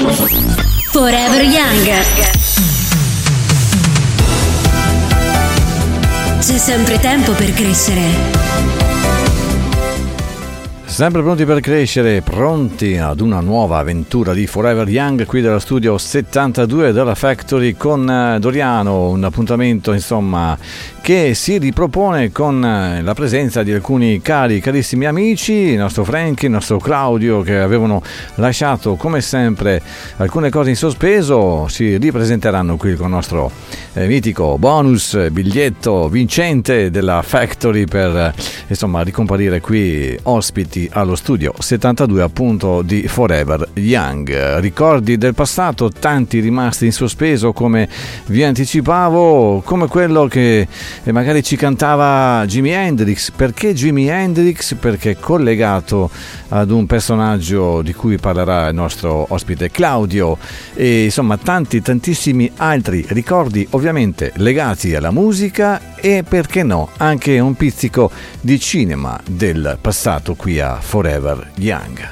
Forever Young. C'è sempre tempo per crescere. Sempre pronti per crescere, pronti ad una nuova avventura di Forever Young qui dallo studio 72 della Factory con Doriano, un appuntamento insomma che si ripropone con la presenza di alcuni carissimi amici, il nostro Frankie, il nostro Claudio, che avevano lasciato come sempre alcune cose in sospeso. Si ripresenteranno qui con il nostro mitico bonus biglietto vincente della Factory per insomma ricomparire qui ospiti allo studio 72 appunto di Forever Young. Ricordi del passato, tanti rimasti in sospeso, come vi anticipavo, come quello che magari ci cantava Jimi Hendrix. Perché Jimi Hendrix? Perché è collegato ad un personaggio di cui parlerà il nostro ospite Claudio, e insomma tantissimi altri ricordi ovviamente legati alla musica e perché no anche un pizzico di cinema del passato qui a Forever Young.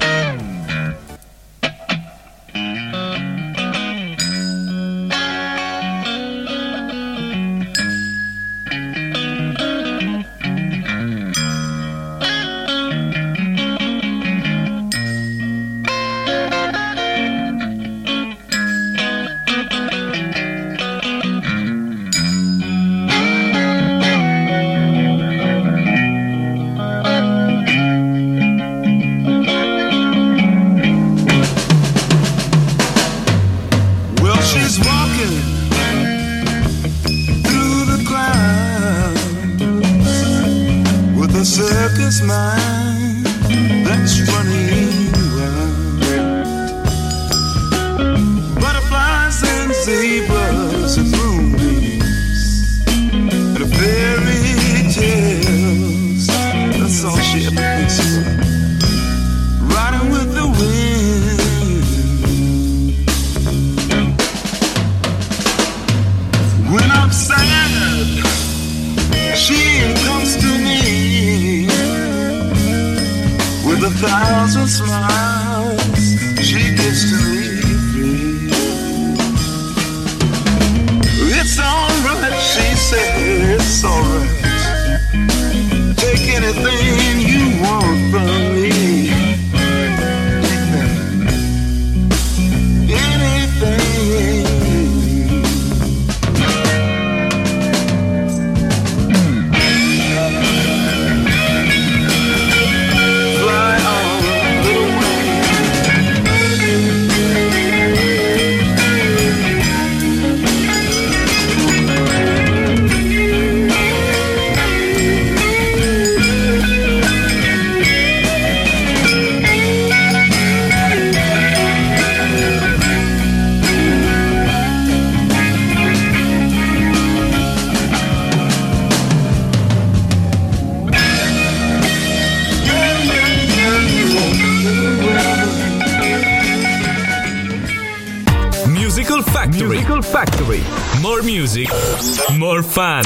Musical Factory. More music, more fun.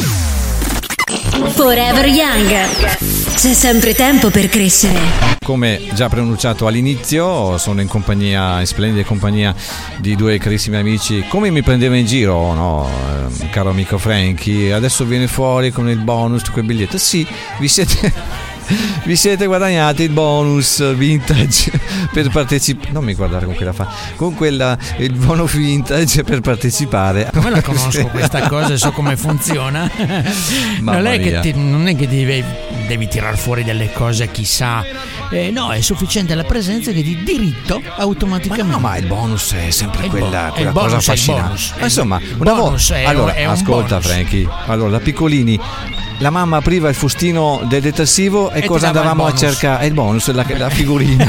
Forever Young. C'è sempre tempo per crescere. Come già preannunciato all'inizio, sono in splendida compagnia di due carissimi amici. Come mi prendeva in giro, no, caro amico Frankie, adesso viene fuori con il bonus, quel biglietto. Sì, vi siete guadagnati il bonus vintage per partecipare. Non mi guardare con quella il bono vintage per partecipare. Come la conosco questa cosa e so come funziona. Non è che devi tirar fuori delle cose chissà. No, è sufficiente la presenza che di diritto automaticamente. Ma il bonus è sempre quella cosa affascinante. Ma insomma, allora ascolta bonus. Frankie, allora da piccolini la mamma apriva il fustino del detersivo e cosa andavamo a cercare? Il bonus, la figurina.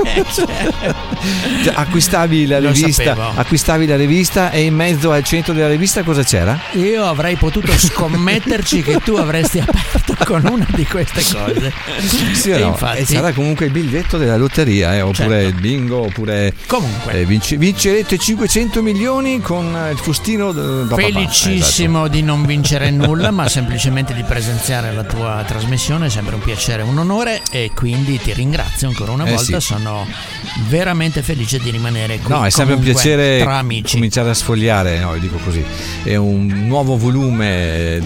acquistavi la rivista e in mezzo al centro della rivista cosa c'era? Io avrei potuto scommetterci che tu avresti aperto con una di queste cose. Sì, no? Infatti, e sarà comunque il biglietto della lotteria, oppure certo, il bingo, oppure comunque vincerete 500 milioni con il fustino da felicissimo papà. Esatto. Di non vincere nulla, ma semplicemente di presenziare alla tua trasmissione. È sempre un piacere, un onore, e quindi ti ringrazio ancora una volta. Sì. Sono veramente felice di rimanere qui. No, è sempre un piacere tra amici. Cominciare a sfogliare, no, dico così, è un nuovo volume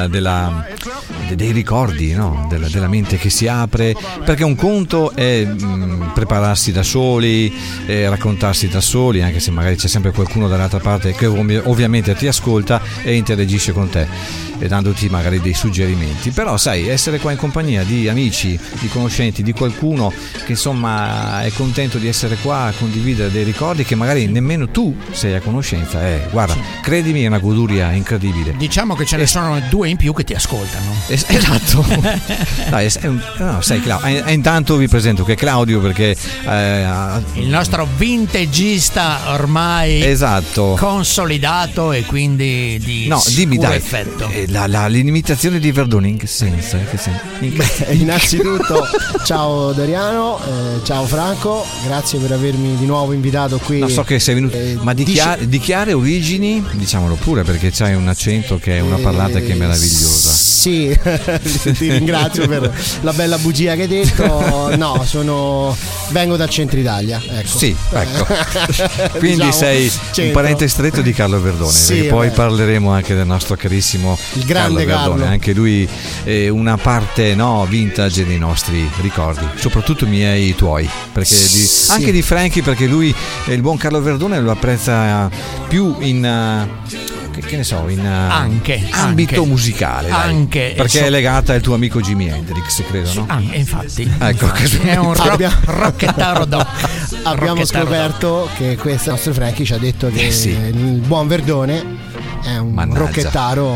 dei ricordi, no? della mente che si apre, perché un conto è prepararsi da soli, raccontarsi da soli, anche se magari c'è sempre qualcuno dall'altra parte che ovviamente ti ascolta e interagisce con te, e dandoti magari dei suggerimenti. Però sai, essere qua in compagnia di amici, di conoscenti, di qualcuno che insomma è contento di essere qua a condividere dei ricordi che magari nemmeno tu sei a conoscenza, guarda, credimi, è una goduria incredibile. Diciamo che ce ne sono 2 in più che ti ascoltano. Esatto. Dai, sai, intanto vi presento che è Claudio, perché il nostro vintagista ormai esatto, consolidato, e quindi di dimmi, dai, effetto. L'imitazione di Verdone in che senso? Innanzitutto ciao Doriano, ciao Franco, grazie per avermi di nuovo invitato qui. No, so che sei venuto, ma di chiare origini, diciamolo pure, perché c'hai un accento che è una parlata che è meravigliosa. Sì, ti ringrazio per la bella bugia che hai detto. No, vengo dal centro Italia, ecco. Sì, ecco. Quindi diciamo, sei un parente stretto di Carlo Verdone, sì, perché poi parleremo anche del nostro carissimo il grande Verdone, anche lui è una parte vintage dei nostri ricordi, soprattutto miei e tuoi, perché sì, anche di Frankie, perché lui, il buon Carlo Verdone, lo apprezza più in che ne so, in ambito musicale, anche, perché è legata al tuo amico Jimi Hendrix, credo, no? Infatti, ecco, è un rockettaro doc. Abbiamo scoperto che questo nostro Frankie ci ha detto che il buon Verdone è un rockettaro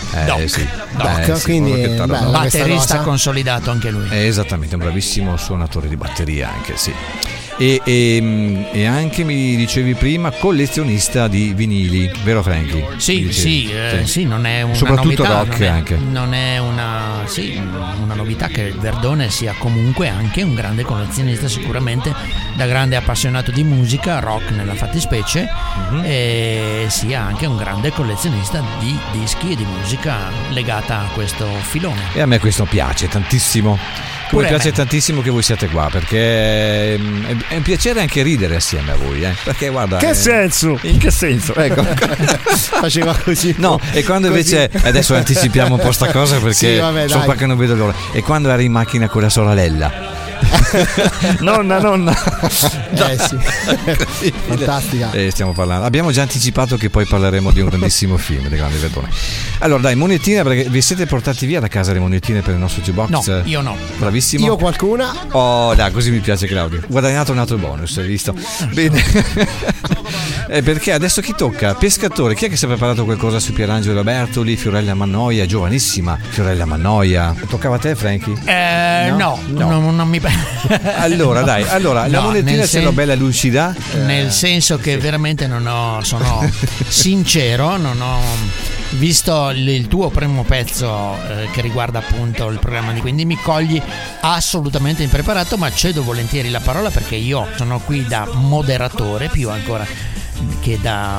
doc, quindi batterista consolidato anche lui. È esattamente un bravissimo suonatore di batteria, anche sì. E anche mi dicevi prima collezionista di vinili, vero Frankie? Sì, non è una soprattutto novità, rock, anche non è una novità che Verdone sia comunque anche un grande collezionista, sicuramente da grande appassionato di musica rock nella fattispecie, e sia anche un grande collezionista di dischi e di musica legata a questo filone. E a me questo piace tantissimo. Mi piace tantissimo che voi siate qua, perché è un piacere anche ridere assieme a voi, perché guarda, che senso? In che senso? Ecco. Faceva così. No, e quando invece adesso anticipiamo un po' sta cosa, perché sono qua che non vedo l'ora. E quando eri in macchina con la sorella, nonna sì. Fantastica. Stiamo parlando, abbiamo già anticipato che poi parleremo di un grandissimo film di grande Verdone. Allora dai, monetine, perché vi siete portati via da casa le monetine per il nostro jukebox? No, io no. Bravissimo. Io qualcuna. Oh dai, così mi piace Claudio, guadagnato un altro bonus, hai visto? Bene. Perché adesso chi tocca? Pescatore. Chi è che si è preparato qualcosa su Pierangelo Bertoli, Fiorella Mannoia, giovanissima Fiorella Mannoia? Toccava a te, Frankie? No. Non mi allora dai, la monetina ce l'ho bella lucida, nel senso che veramente sono sincero, non ho visto il tuo primo pezzo che riguarda appunto il programma di Quindi mi cogli assolutamente impreparato, ma cedo volentieri la parola, perché io sono qui da moderatore più ancora che da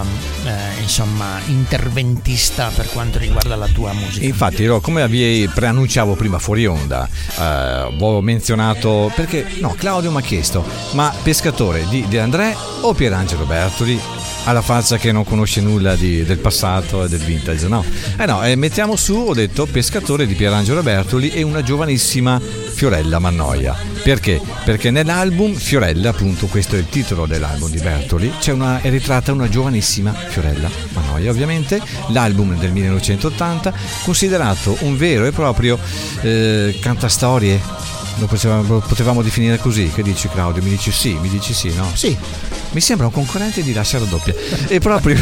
interventista per quanto riguarda la tua musica. Infatti come vi preannunciavo prima fuori onda, ho menzionato, perché Claudio mi ha chiesto, ma Pescatore di De André o Pierangelo Bertoli? Alla faccia che non conosce nulla del passato e del vintage, mettiamo su, ho detto Pescatore di Pierangelo Bertoli e una giovanissima Fiorella Mannoia. Perché? Perché nell'album Fiorella, appunto, questo è il titolo dell'album di Bertoli, è ritratta una giovanissima Fiorella Mannoia, ovviamente. L'album del 1980, considerato un vero e proprio cantastorie, lo potevamo definire così. Che dici Claudio? Mi dici sì, no? Sì. Mi sembra un concorrente di Lascia Raddoppia. E proprio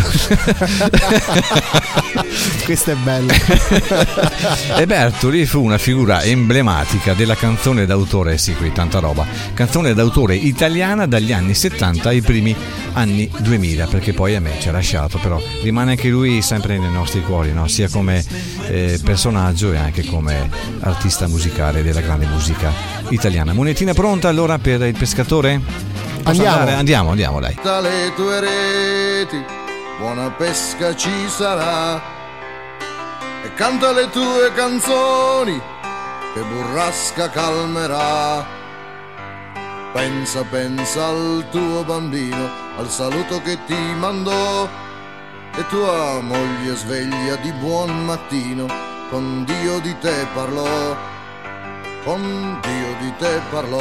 questo è bello. E Bertoli fu una figura emblematica della canzone d'autore, sì, qui tanta roba, canzone d'autore italiana dagli anni 70 ai primi anni 2000, perché poi a me ci ha lasciato, però rimane anche lui sempre nei nostri cuori, no? Sia come personaggio e anche come artista musicale della grande musica italiana. Monetina pronta allora per il pescatore? Andiamo dai. Dalle tue reti buona pesca ci sarà, e canta le tue canzoni che burrasca calmerà. Pensa al tuo bambino, al saluto che ti mandò, e tua moglie sveglia di buon mattino, con Dio di te parlò, con Dio di te parlò.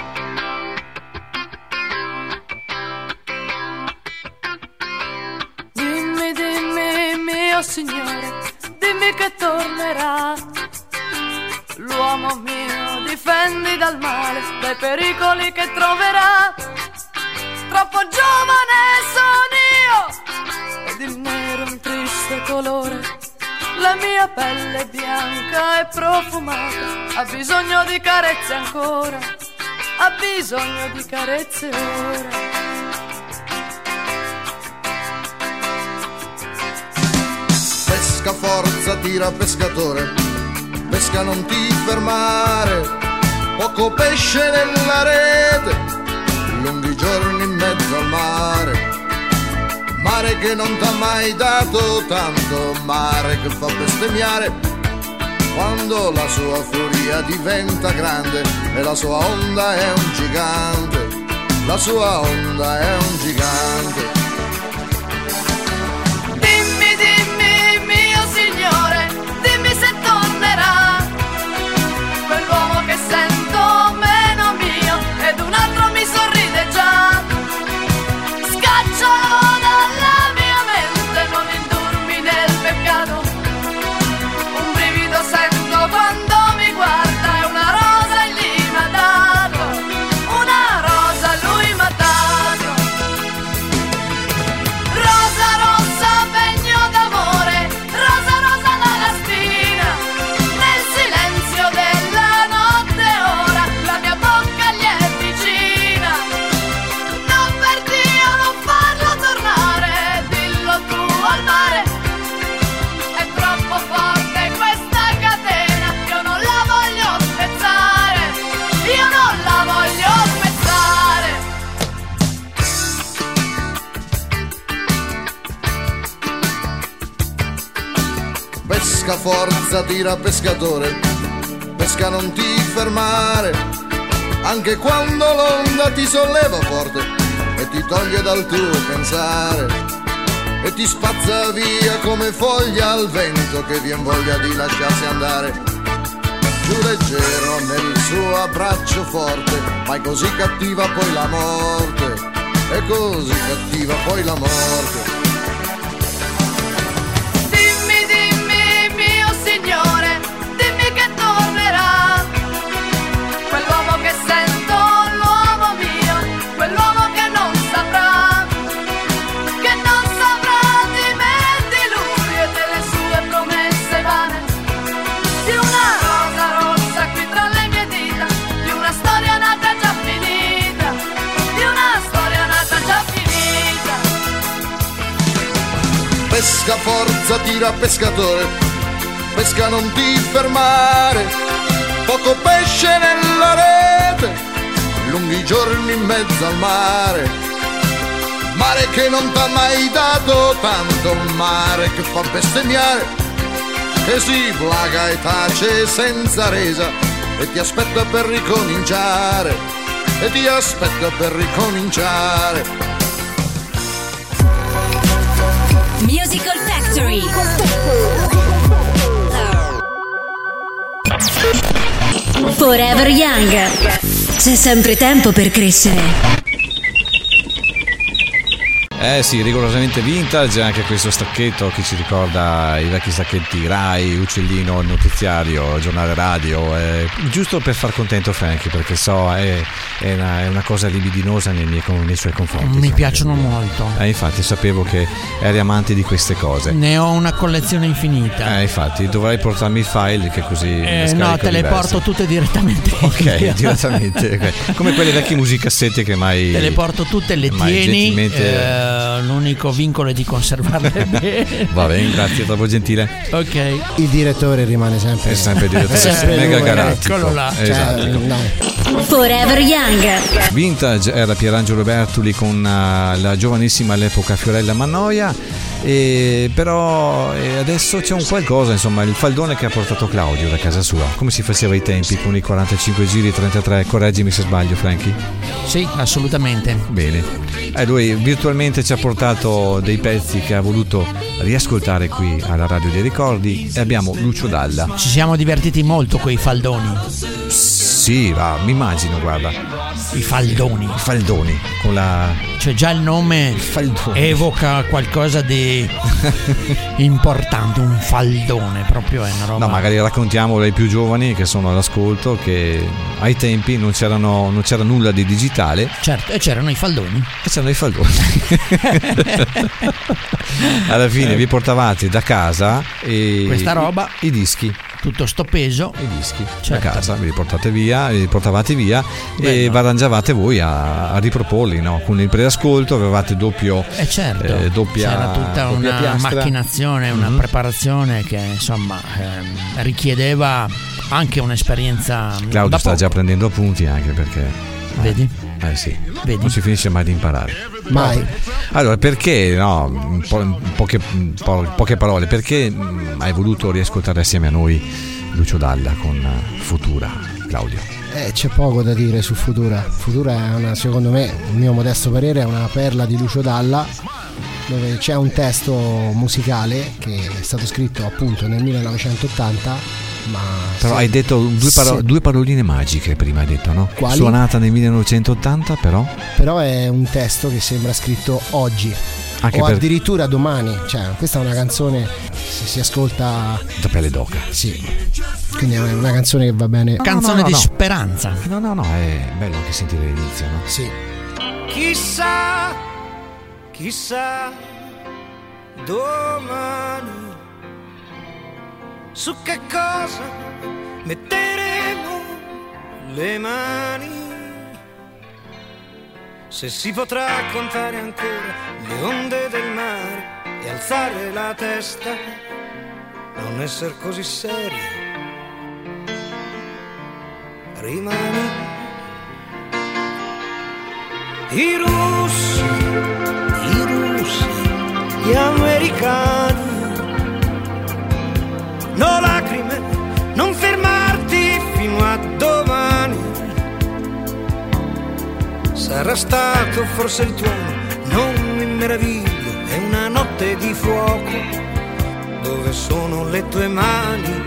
Mio Signore, dimmi che tornerà. L'uomo mio, difendi dal male, dai pericoli che troverà. Troppo giovane sono io, ed il nero è un triste colore. La mia pelle bianca e profumata ha bisogno di carezze ancora, ha bisogno di carezze ora. Pesca forza, tira pescatore, pesca non ti fermare, poco pesce nella rete, lunghi giorni in mezzo al mare. Mare che non t'ha mai dato tanto, mare che fa bestemmiare quando la sua furia diventa grande, e la sua onda è un gigante, la sua onda è un gigante. Signore, dimmi se tornerà quell'uomo che sento meno mio, ed un altro mi sorride già. Scaccialo dalla mia mente, non indurmi nel peccato. Un brivido sento quando mi guarda, è una rosa e lì m'ha dato, una rosa lui m'ha dato. Rosa rossa, pegno d'amore, rosa rosa la spina, nel silenzio della notte ora la mia bocca gli è vicina. Non per Dio non farlo tornare, dillo tu al mare, è troppo forte questa catena, io non la voglio spezzare, io non la voglio spezzare. Pesca forza, tira pescatore, pesca non ti fermare, anche quando l'onda ti solleva forte e ti toglie dal tuo pensare, e ti spazza via come foglia al vento che vien voglia di lasciarsi andare. Giù leggero nel suo abbraccio forte, ma è così cattiva poi la morte, è così cattiva poi la morte. Signore, dimmi che tornerà quell'uomo che sento, l'uomo mio, quell'uomo che non saprà di me e di lui e delle sue promesse vane, di una rosa rossa qui tra le mie dita, di una storia nata già finita, di una storia nata già finita. Pesca forza, tira pescatore, pesca non ti fermare, poco pesce nella rete, lunghi giorni in mezzo al mare. Mare che non t'ha mai dato tanto, mare che fa bestemmiare, che si plaga e tace senza resa, e ti aspetta per ricominciare, e ti aspetta per ricominciare. Musical Factory. Forever Young. C'è sempre tempo per crescere. Sì, rigorosamente vintage anche questo stacchetto che ci ricorda i vecchi stacchetti Rai, Uccellino, il notiziario, giornale radio, giusto per far contento Frankie, perché so è una cosa libidinosa nei suoi confronti. Mi piacciono molto. Infatti sapevo che eri amante di queste cose. Ne ho una collezione infinita. Infatti dovrai portarmi il file, che così no, te le porto tutte direttamente. Ok, direttamente. Okay. Come quelle vecchie musicassette che mai... Te le porto tutte, le tieni. L'unico vincolo è di conservarle bene. Va bene, grazie, troppo gentile. Ok. Il direttore rimane sempre. È sempre il direttore, mega galattico. Eccolo là. Esatto. Forever Young. Vintage era Pierangelo Bertoli con la giovanissima all'epoca Fiorella Mannoia. Però adesso c'è un qualcosa, insomma, il faldone che ha portato Claudio da casa sua, come si faceva ai tempi con i 45 giri 33, correggimi se sbaglio Frankie. Sì, assolutamente. Bene, lui virtualmente ci ha portato dei pezzi che ha voluto riascoltare qui alla Radio dei Ricordi, e abbiamo Lucio Dalla. Ci siamo divertiti molto coi faldoni. Sì, mi immagino, guarda. I faldoni con la... Cioè già il nome evoca qualcosa di importante, un faldone, proprio è una roba. No, magari raccontiamolo ai più giovani che sono all'ascolto che ai tempi non c'era nulla di digitale. Certo, e c'erano i faldoni. Alla fine vi portavate da casa questa roba, i dischi. Tutto sto peso, i dischi, certo, da casa, vi portavate via e vi arrangiavate voi a riproporli, no? Con il preascolto avevate doppia c'era tutta una piastra, macchinazione, una preparazione che insomma richiedeva anche un'esperienza. Claudio sta già prendendo appunti, anche perché vedi? Sì. Vedi? Non si finisce mai di imparare. Mai. Allora, perché poche parole, perché hai voluto riascoltare assieme a noi Lucio Dalla con Futura, Claudio? C'è poco da dire su Futura. Futura è secondo me, il mio modesto parere, è una perla di Lucio Dalla, dove c'è un testo musicale che è stato scritto appunto nel 1980. Però hai detto due paroline magiche prima, hai detto, no? Quali? Suonata nel 1980, però è un testo che sembra scritto oggi, o addirittura domani. Cioè, questa è una canzone, se si ascolta, da pelle d'oca. Sì, quindi è una canzone che va bene. Canzone di speranza. No, è bello anche sentire l'inizio, no? Sì. Chissà domani su che cosa metteremo le mani, se si potrà contare ancora le onde del mare e alzare la testa, non essere così seri, rimani. I russi, gli americani, no lacrime, non fermarti fino a domani. Sarà stato forse il tuono, non mi meraviglio, è una notte di fuoco, dove sono le tue mani.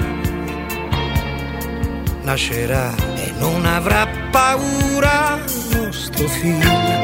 Nascerà e non avrà paura nostro figlio.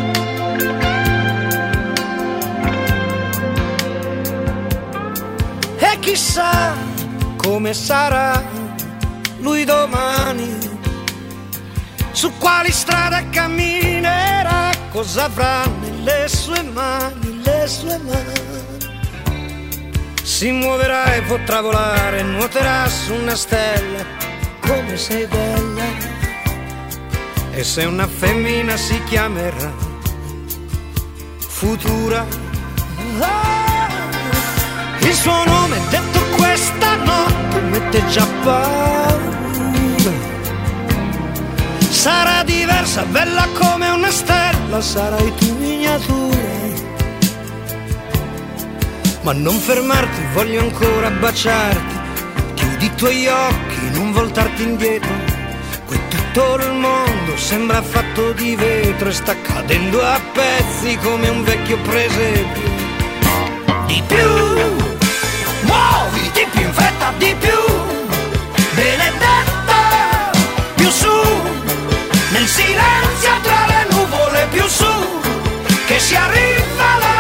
E chissà come sarà lui domani, su quali strade camminerà, cosa avrà nelle sue mani, le sue mani. Si muoverà e potrà volare, nuoterà su una stella, come sei bella. E se una femmina si chiamerà Futura, il suo nome detto questa notte mette già paura. Sarà diversa, bella come una stella, sarai tu miniatura. Ma non fermarti, voglio ancora baciarti. Chiudi i tuoi occhi, non voltarti indietro. Qui tutto il mondo sembra fatto di vetro e sta cadendo a pezzi come un vecchio presepio. Di più, muovi, di più in fretta, di più, benedetta, più su, nel silenzio tra le nuvole, più su, che si arriva alla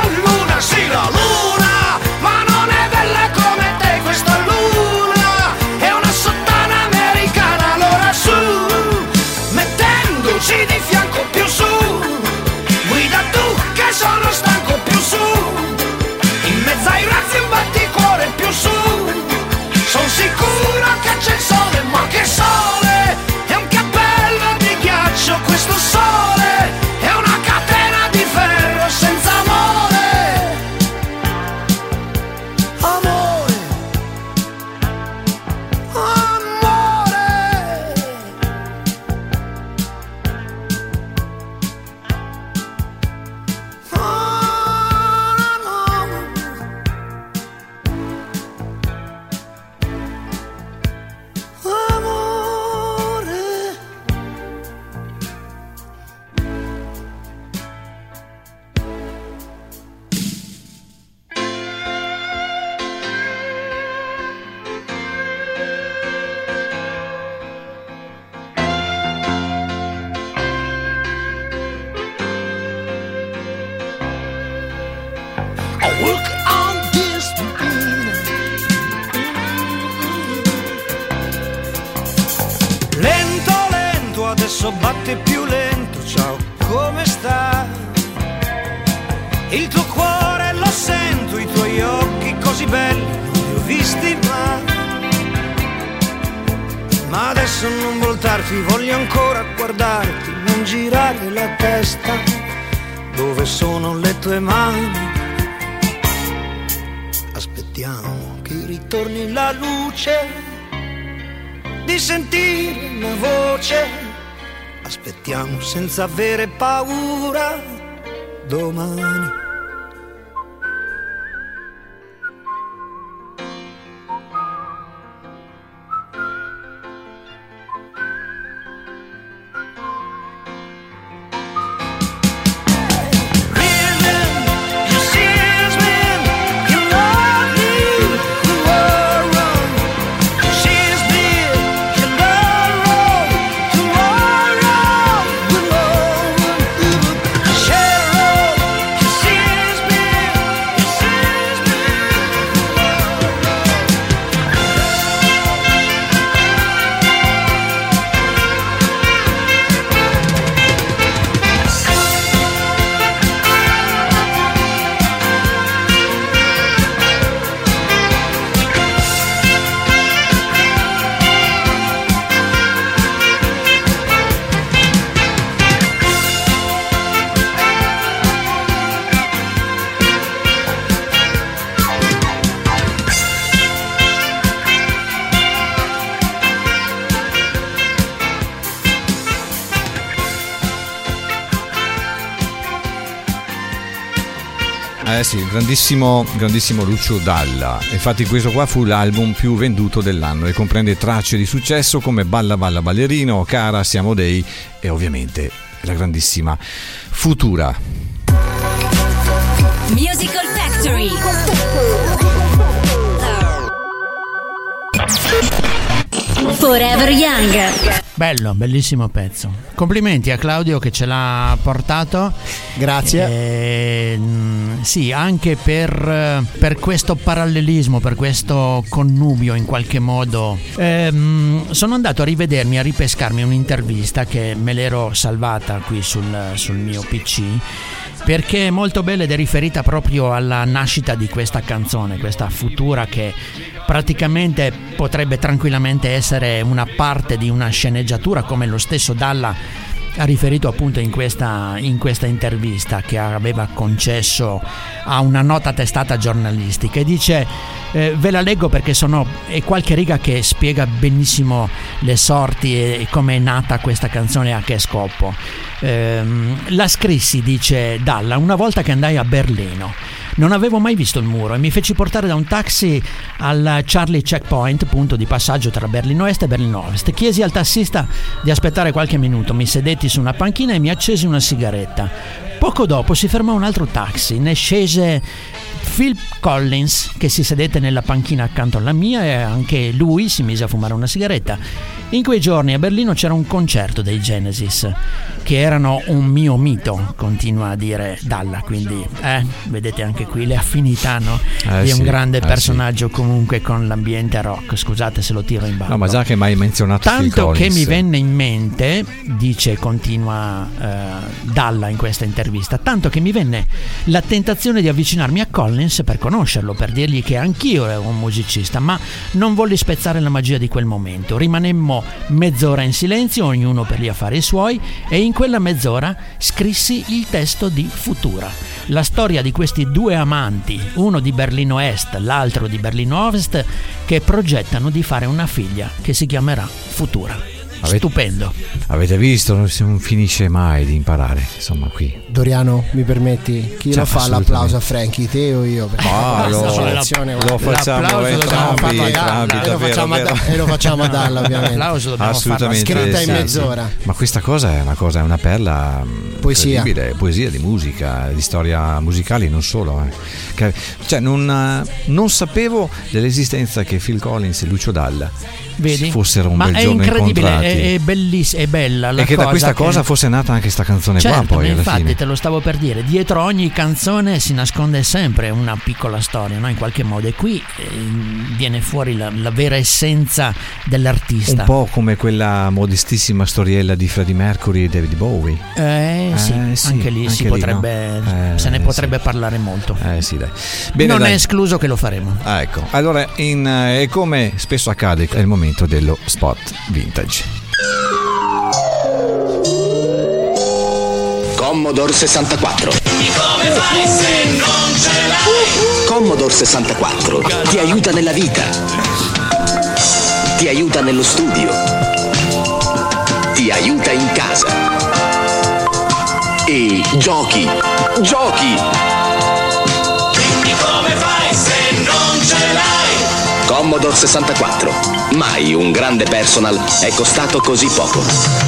walk on this beat. Lento, lento, adesso batte più lento. Ciao, come stai? Il tuo cuore lo sento, i tuoi occhi così belli non li ho visti mai. Ma adesso non voltarti, voglio ancora guardarti, non girare la testa. Dove sono le tue mani? Aspettiamo che ritorni la luce, di sentire una voce. Aspettiamo senza avere paura domani. Sì, grandissimo Lucio Dalla. Infatti questo qua fu l'album più venduto dell'anno e comprende tracce di successo come Balla Balla Ballerino, Cara, Siamo Dei e ovviamente la grandissima Futura. Musical Factory. Forever Young. Bello, bellissimo pezzo. Complimenti a Claudio che ce l'ha portato. Grazie. Sì, anche per questo parallelismo, per questo connubio in qualche modo. Sono andato a rivedermi, a ripescarmi un'intervista che me l'ero salvata qui sul mio PC, perché è molto bella ed è riferita proprio alla nascita di questa canzone, questa Futura, che praticamente potrebbe tranquillamente essere una parte di una sceneggiatura, come lo stesso Dalla ha riferito appunto in questa intervista che aveva concesso a una nota testata giornalistica, e dice, ve la leggo perché è qualche riga che spiega benissimo le sorti e come è nata questa canzone e a che scopo. La scrissi, dice Dalla, una volta che andai a Berlino. Non avevo mai visto il muro e mi feci portare da un taxi al Charlie Checkpoint, punto di passaggio tra Berlino Est e Berlino Ovest. Chiesi al tassista di aspettare qualche minuto, mi sedetti su una panchina e mi accesi una sigaretta. Poco dopo si fermò un altro taxi, ne scese Phil Collins, che si sedette nella panchina accanto alla mia, e anche lui si mise a fumare una sigaretta. In quei giorni a Berlino c'era un concerto dei Genesis, che erano un mio mito, continua a dire Dalla, quindi vedete anche qui le affinità, no? Di un grande personaggio comunque con l'ambiente rock. Scusate se lo tiro in ballo. No, ma già che mai hai menzionato Phil tanto Collins, che mi venne in mente, dice, continua Dalla in questa intervista, tanto che mi venne la tentazione di avvicinarmi a Collins per conoscerlo, per dirgli che anch'io ero un musicista, ma non volli spezzare la magia di quel momento. Rimanemmo mezz'ora in silenzio, ognuno per gli affari suoi, e in quella mezz'ora scrissi il testo di Futura, la storia di questi due amanti, uno di Berlino Est, l'altro di Berlino Ovest, che progettano di fare una figlia che si chiamerà Futura. Stupendo. Avete visto? Non finisce mai di imparare, insomma, qui. Doriano, mi permetti? Chi lo fa l'applauso a Frankie, te o io? Lo facciamo entrambi, e lo facciamo a Dalla, ovviamente. L'applauso dobbiamo assolutamente scritta in mezz'ora. Ma questa cosa è una perla incredibile, poesia di musica, di storia musicale, non solo. Cioè, non sapevo dell'esistenza che Phil Collins e Lucio Dalla Vedi? fossero un ma bel è giorno incredibile, incontrati. è bellissima, è bella la e che cosa da questa cosa fosse nata anche sta canzone certo, qua poi alla infatti fine. te lo stavo per dire, dietro ogni canzone si nasconde sempre una piccola storia, no? In qualche modo, e qui viene fuori la vera essenza dell'artista, Un po' come quella modestissima storiella di Freddie Mercury e David Bowie. sì, anche lì si potrebbe, no? se ne potrebbe parlare molto. Sì, dai. Bene, non dai. è escluso che lo faremo. Ecco, allora e come spesso accade è il momento dello spot vintage. Commodore 64. Come fai se non ce l'hai? Commodore 64 ti aiuta nella vita, ti aiuta nello studio, ti aiuta in casa. E giochi. Quindi come fai se non ce l'hai? Commodore 64. Mai un grande personal è costato così poco.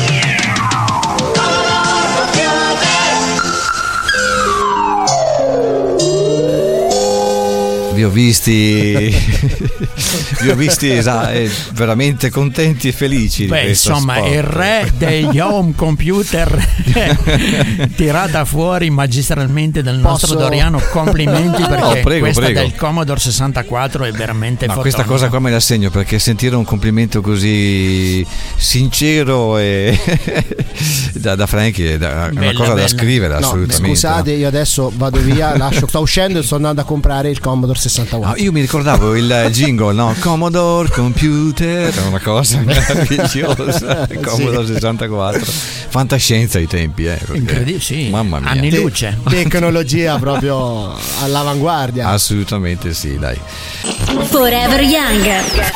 Vi ho visti veramente contenti e felici di questo insomma spot. il re degli home computer tirata fuori magistralmente dal nostro Doriano, complimenti, perché prego. del Commodore 64 è veramente Ma fotonica. questa cosa qua me la segno, perché sentire un complimento così sincero e da Frankie è una cosa da scrivere, No, assolutamente. scusate, io adesso vado via, sto uscendo e sto andando a comprare il Commodore 64. Io mi ricordavo il jingle, no? Commodore Computer, è una cosa meravigliosa. Commodore 64, fantascienza ai tempi, incredibile, sì, mamma mia, anni luce, tecnologia proprio all'avanguardia. Assolutamente sì, dai. Forever Young.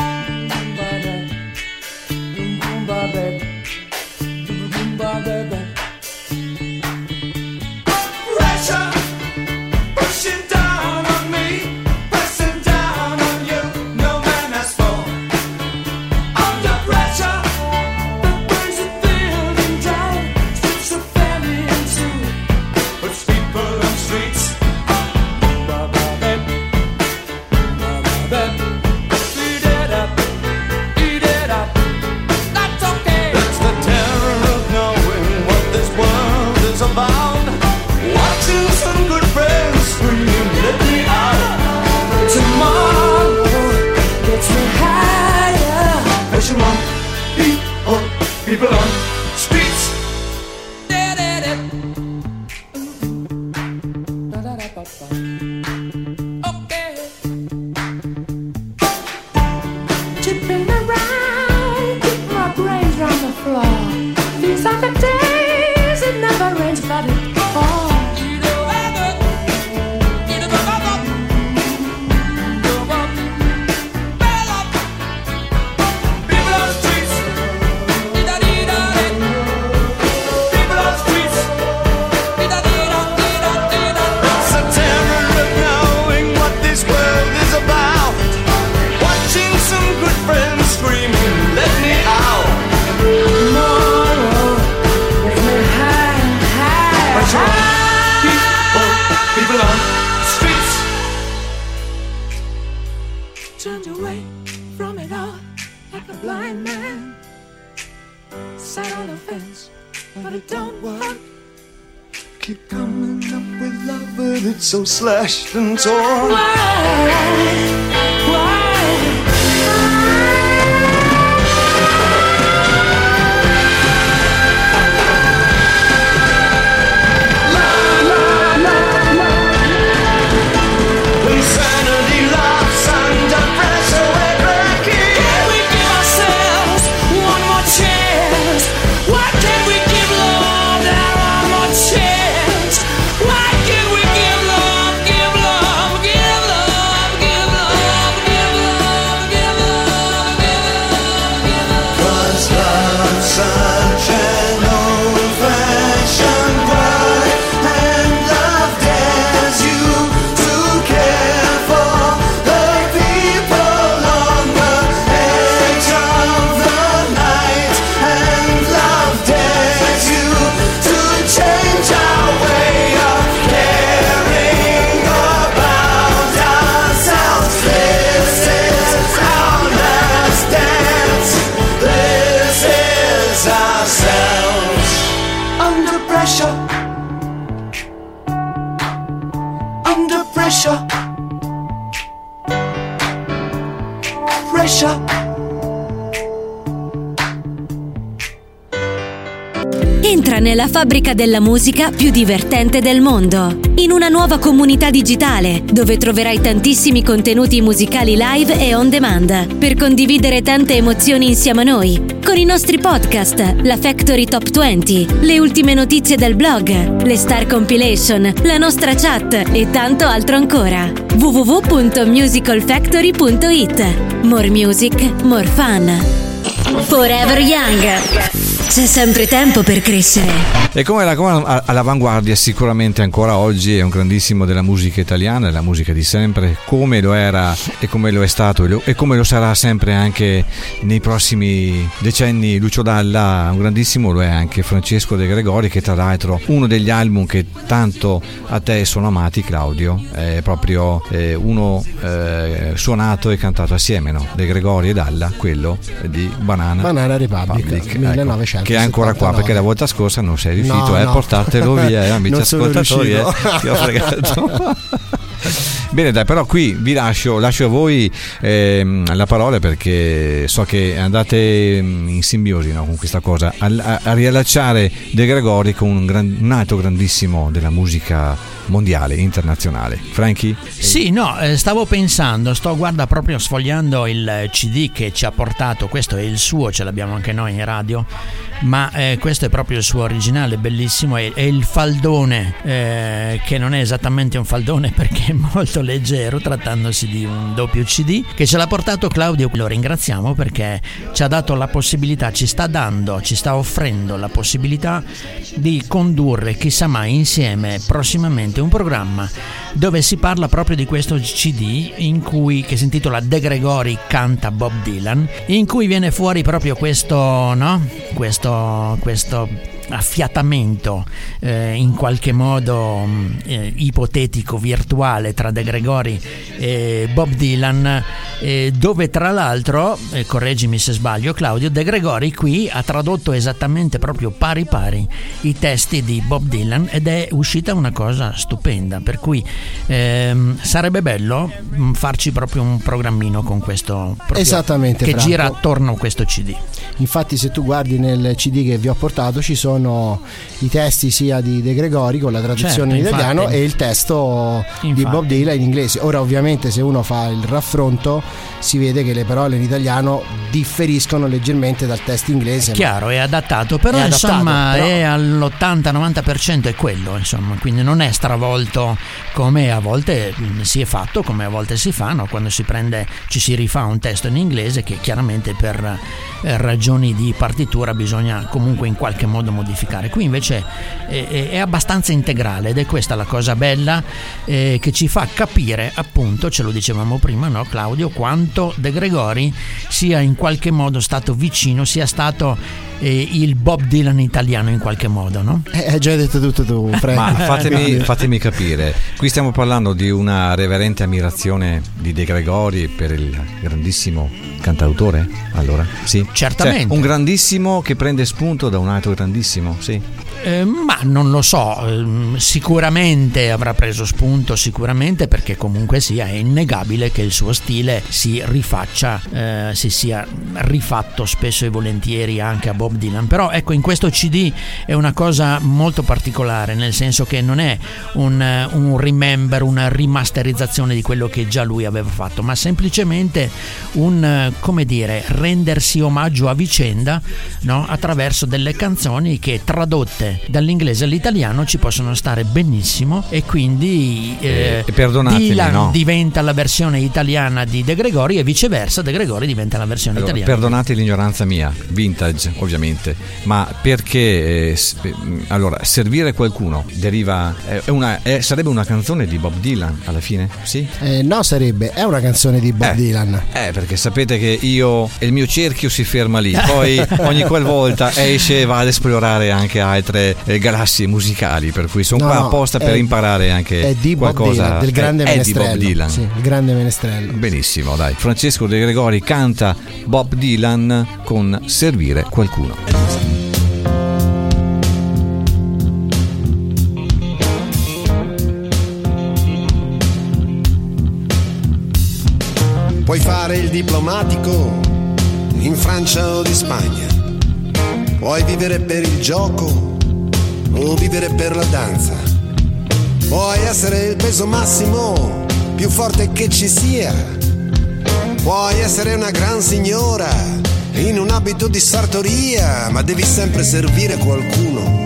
So slashed and torn. Insanity laughs under pressure, we're breaking. Can we give ourselves one more chance? Why can't we give love that one more chance? Why can't we give love, give love, give love, give love? Pressure. Pressure. Entra nella fabbrica della musica più divertente del mondo, in una nuova comunità digitale dove troverai tantissimi contenuti musicali live e on demand per condividere tante emozioni insieme a noi, con i nostri podcast, la Factory Top 20, le ultime notizie del blog, le Star Compilation, la nostra chat e tanto altro ancora. www.musicalfactory.it. More music, more fun. Forever Young. C'è sempre tempo per crescere. E come all'avanguardia sicuramente ancora oggi è un grandissimo della musica italiana, della musica di sempre, come lo era e come lo è stato e come lo sarà sempre anche nei prossimi decenni. Lucio Dalla, un grandissimo lo è anche Francesco De Gregori, che tra l'altro uno degli album che tanto a te sono amati, Claudio, è proprio uno suonato e cantato assieme, no? De Gregori e Dalla, quello di Banana Republic 1900. Che è ancora qua, perché la volta scorsa non sei riuscito a portartelo via, amici ascoltatori, ti ho fregato. Bene, dai, però qui vi lascio a voi la parola, perché so che andate in simbiosi, no, con questa cosa, a riallacciare De Gregori con un altro grandissimo della musica mondiale, internazionale. Franchi? Sì, no, stavo pensando, guarda, proprio sfogliando il CD che ci ha portato, questo è il suo, ce l'abbiamo anche noi in radio, ma questo è proprio il suo originale, bellissimo, è il faldone, che non è esattamente un faldone perché è molto leggero, trattandosi di un doppio CD, che ce l'ha portato Claudio. Lo ringraziamo perché ci ha dato la possibilità, ci sta offrendo la possibilità di condurre, chissà mai, insieme prossimamente un programma dove si parla proprio di questo CD che si intitola De Gregori canta Bob Dylan, in cui viene fuori proprio questo affiatamento in qualche modo ipotetico, virtuale, tra De Gregori e Bob Dylan, dove tra l'altro, correggimi se sbaglio Claudio, De Gregori qui ha tradotto esattamente proprio pari pari i testi di Bob Dylan, ed è uscita una cosa stupenda, per cui sarebbe bello farci proprio un programmino con questo, esattamente, che Franco, gira attorno a questo CD. Infatti, se tu guardi nel CD che vi ho portato, ci sono i testi sia di De Gregori con la traduzione in italiano e il testo di Bob Dylan in inglese. Ora, ovviamente, se uno fa il raffronto, si vede che le parole in italiano differiscono leggermente dal testo inglese. Chiaro, è adattato, però è all'80-90% è quello, insomma, quindi non è stravolto come a volte si è fatto, come a volte si fa, no? Quando ci si rifà un testo in inglese, che chiaramente per ragioni di partitura bisogna comunque in qualche modo modificare. Qui invece è abbastanza integrale, ed è questa la cosa bella, che ci fa capire, appunto, ce lo dicevamo prima, no, Claudio, quanto De Gregori sia in qualche modo stato vicino, sia stato il Bob Dylan italiano in qualche modo, no? Hai già detto tutto tu, Frank. Ma fatemi capire, qui stiamo parlando di una reverente ammirazione di De Gregori per il grandissimo cantautore, allora? Sì, certamente, cioè, un grandissimo che prende spunto da un altro grandissimo, sì. Ma non lo so, sicuramente avrà preso spunto, sicuramente, perché comunque sia è innegabile che il suo stile si sia rifatto spesso e volentieri anche a Bob Dylan. Però ecco, in questo CD è una cosa molto particolare, nel senso che non è un remember, una rimasterizzazione di quello che già lui aveva fatto, ma semplicemente rendersi omaggio a vicenda, no? Attraverso delle canzoni che, tradotte dall'inglese all'italiano, ci possono stare benissimo, e quindi Dylan, no, diventa la versione italiana di De Gregori e viceversa, De Gregori diventa la versione italiana. Perdonate l'ignoranza mia, vintage ovviamente, ma perché allora servire qualcuno sarebbe una canzone di Bob Dylan alla fine? Sì? No, è una canzone di Bob Dylan. Perché sapete che io e il mio cerchio si ferma lì, poi ogni qualvolta esce e va ad esplorare anche altre galassie musicali, per cui sono qua apposta per imparare anche qualcosa del grande menestrello, di Bob Dylan. Sì, il grande menestrello. Benissimo, dai. Francesco De Gregori canta Bob Dylan con Servire qualcuno. fare il diplomatico in Francia o di Spagna. Puoi vivere per il gioco o vivere per la danza. Puoi essere il peso massimo più forte che ci sia. Puoi essere una gran signora in un abito di sartoria, ma devi sempre servire qualcuno.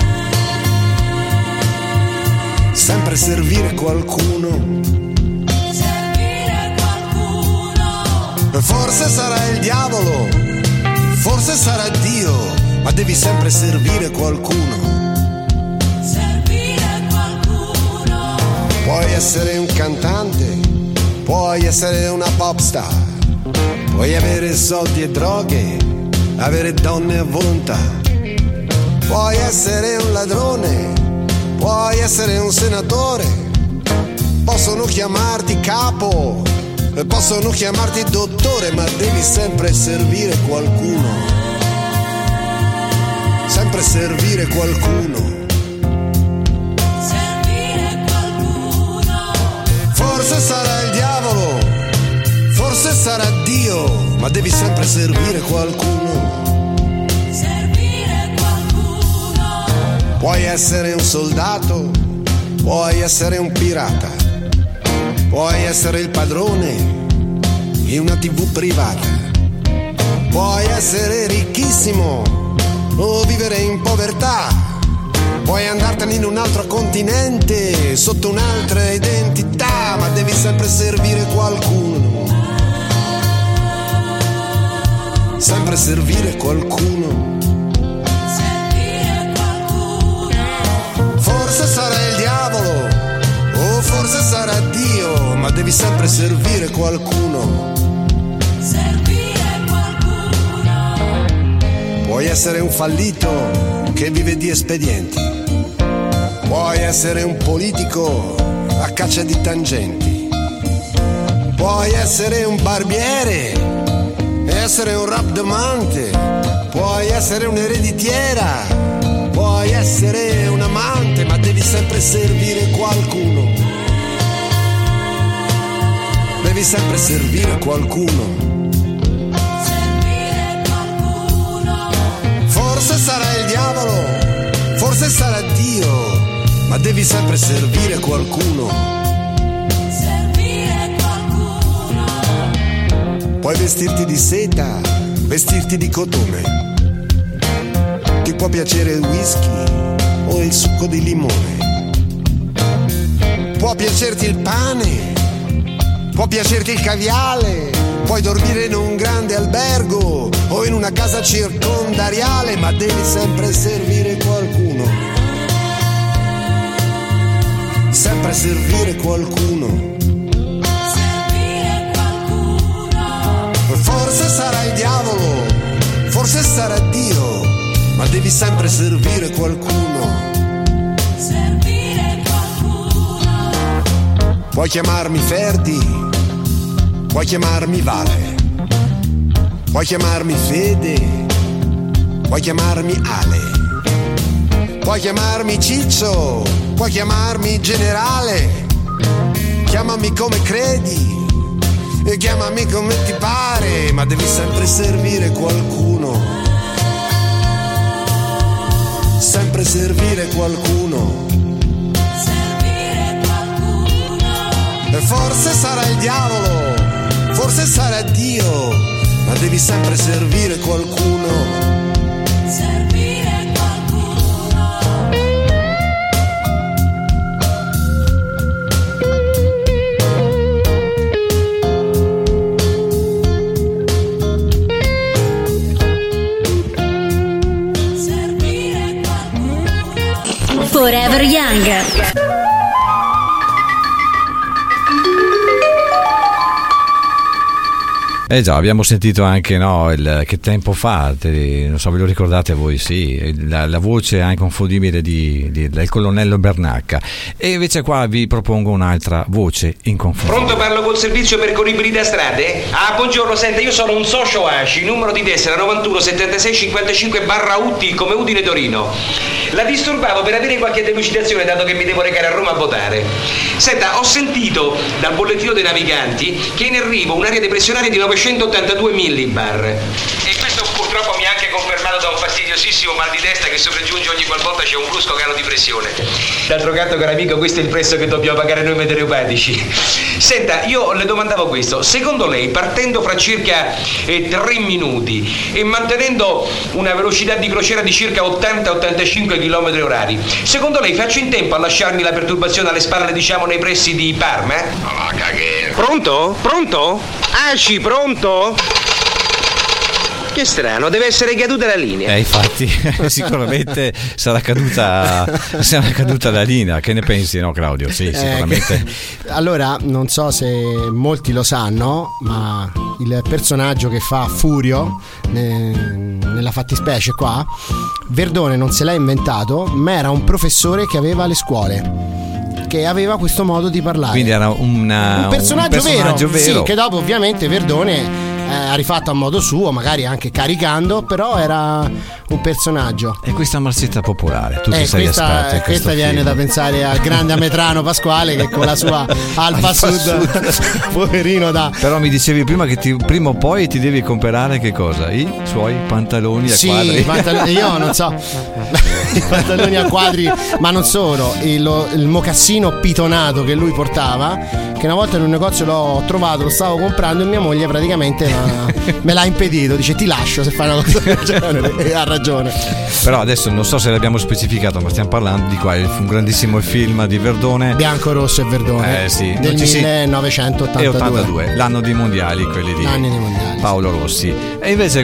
Sempre servire qualcuno. Servire qualcuno. Forse sarà il diavolo, forse sarà Dio, ma devi sempre servire qualcuno. Servire qualcuno. Puoi essere un cantante, puoi essere una pop star, puoi avere soldi e droghe, avere donne a volontà. Puoi essere un ladrone, puoi essere un senatore, possono chiamarti capo, possono chiamarti dottore, ma devi sempre servire qualcuno. Sempre servire qualcuno. Servire qualcuno. Forse sarà il diavolo, forse sarà Dio, ma devi sempre servire qualcuno. Puoi essere un soldato, puoi essere un pirata, puoi essere il padrone in una TV privata, puoi essere ricchissimo o vivere in povertà, puoi andartene in un altro continente sotto un'altra identità, ma devi sempre servire qualcuno. Sempre servire qualcuno. Forse sarà il diavolo o forse sarà Dio, ma devi sempre servire qualcuno. Servire qualcuno. Puoi essere un fallito che vive di espedienti, puoi essere un politico a caccia di tangenti, puoi essere un barbiere, essere un rabdomante, puoi essere un'ereditiera, puoi essere un amante, ma devi sempre servire qualcuno. Devi sempre servire qualcuno. Servire qualcuno. Forse sarà il diavolo, forse sarà Dio, ma devi sempre servire qualcuno. Servire qualcuno. Puoi vestirti di seta, vestirti di cotone. Ti può piacere il whisky o il succo di limone. Può piacerti il pane, può piacerti il caviale, puoi dormire in un grande albergo o in una casa circondariale, ma devi sempre servire qualcuno. Sempre servire qualcuno. Servire qualcuno. Forse sarà il diavolo, forse sarà Dio, ma devi sempre servire qualcuno. Servire qualcuno. Puoi chiamarmi Ferdi, puoi chiamarmi Vale, puoi chiamarmi Fede, puoi chiamarmi Ale, puoi chiamarmi Ciccio, puoi chiamarmi Generale, chiamami come credi e chiamami come ti pare, ma devi sempre servire qualcuno. Sempre servire qualcuno. Servire qualcuno. E forse sarà il diavolo, forse sarà Dio, ma devi sempre servire qualcuno. Servire qualcuno. Forever Young. Già, abbiamo sentito anche che tempo fa, non so, ve lo ricordate voi? Sì, la voce anche inconfondibile del colonnello Bernacca. E invece qua vi propongo un'altra voce inconfondibile. Pronto, parlo col servizio percorribili da strade? Buongiorno, senta, io sono un socio ACI, numero di tessera 91 76 55 /UT come Udine Torino. La disturbavo per avere qualche delucidazione, dato che mi devo recare a Roma a votare. Senta, ho sentito dal bollettino dei naviganti che è in arrivo un'area depressionaria di 982 millibar. E questo purtroppo mi ha anche confermato da un fastidiosissimo mal di testa che sopraggiunge ogni qualvolta c'è un brusco calo di pressione. D'altro canto, caro amico, questo è il prezzo che dobbiamo pagare noi meteoropatici. Senta, io le domandavo questo: secondo lei, partendo fra circa 3 minuti e mantenendo una velocità di crociera di circa 80-85 km orari, secondo lei faccio in tempo a lasciarmi la perturbazione alle spalle, diciamo nei pressi di Parma? Pronto? Pronto? Aci, pronto? Che strano, deve essere caduta la linea. Infatti, sicuramente sarà caduta la linea. Che ne pensi, no, Claudio? Sì, sicuramente. Allora, non so se molti lo sanno, ma il personaggio che fa Furio nella fattispecie qua, Verdone non se l'ha inventato, ma era un professore che aveva alle scuole, che aveva questo modo di parlare. Quindi era un personaggio vero. Sì, che dopo ovviamente Verdone ha rifatto a modo suo, magari anche caricando, però era un personaggio. E questa marsetta popolare, tu ti sei esperto. Questa viene da pensare al grande Ametrano Pasquale, che con la sua Alfa Sud poverino Però mi dicevi prima che prima o poi ti devi comprare che cosa? I suoi pantaloni a quadri. Io non so, i pantaloni a quadri, ma non solo, il mocassino pitonato che lui portava, che una volta in un negozio l'ho trovato, lo stavo comprando e mia moglie praticamente me l'ha impedito, dice ti lascio se fai una cosa del genere, e ha ragione. Però adesso non so se l'abbiamo specificato, ma stiamo parlando di qua, un grandissimo film di Verdone, Bianco, Rosso e Verdone, sì, del 1982, l'anno dei mondiali, quelli di Paolo Rossi. E invece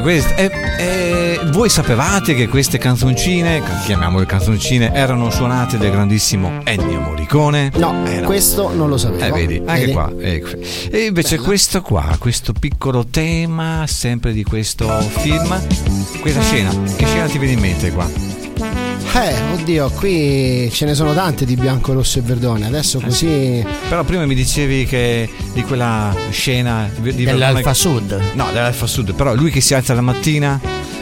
voi sapevate che queste canzoncine, chiamiamole canzoncine, erano suonate del grandissimo Ennio Morricone? No, questo non lo sapevo. Vedi, anche qua. E invece questo piccolo tema sempre di questo film, questa scena, che scena ti viene in mente qua? Oddio, qui ce ne sono tante di Bianco, Rosso e Verdone, adesso così. Però prima mi dicevi che di quella scena di dell'Alfa Sud. No, dell'Alfa Sud, però lui che si alza la mattina